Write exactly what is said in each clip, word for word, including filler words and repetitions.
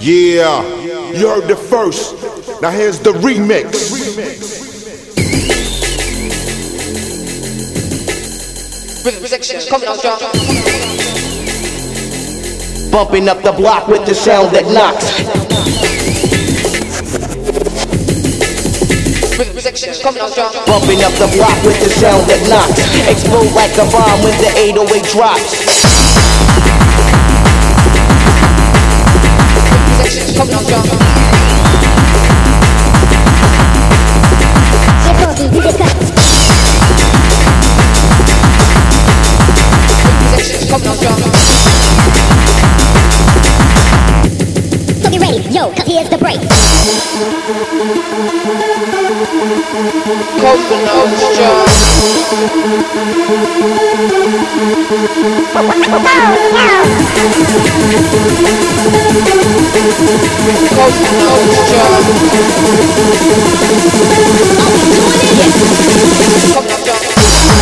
Yeah, you heard the first. Now here's the remix. Rhythm section, coming out strong. Bumping up the block with the sound that knocks. Rhythm section, coming out strong. Bumping up the block with the sound that knocks. Explode like a bomb when the eight oh eight drops. Rhythm section, coming out strong. C'est Funky, D J Cut. Coming out strong. So get ready, yo, cause here's the break. Coming out strong. Coming out strong. Coming out strong.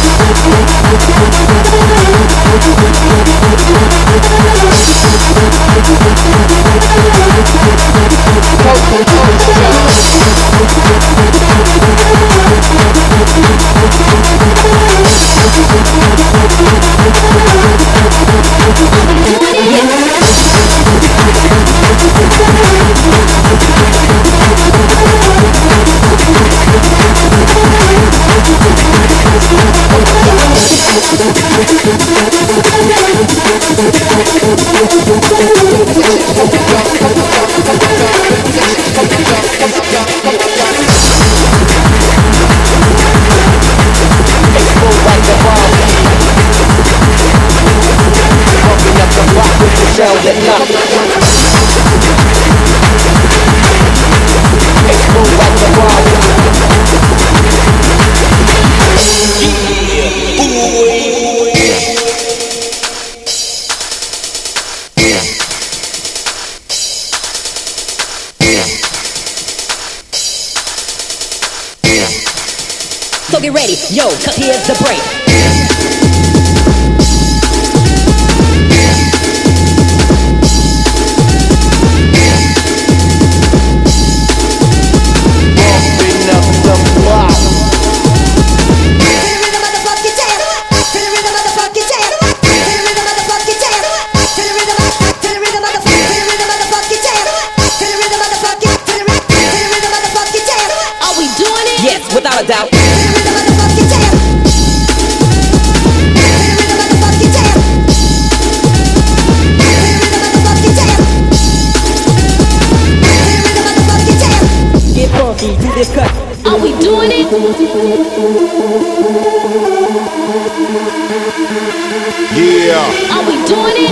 Sound that knocks. Explode like a bomb. Yeah, boy. So get ready, yo, cause here's the break. Without a doubt. Get funky, do this cut. Are we doing it? Yeah, Are we doing it?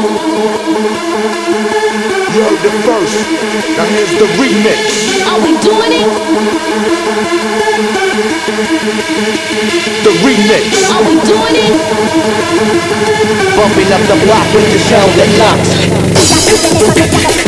you heard the first. Now here's the remix. Are we doing it? The remix. Are we doing it? Bumping up the block with the sound that knocks.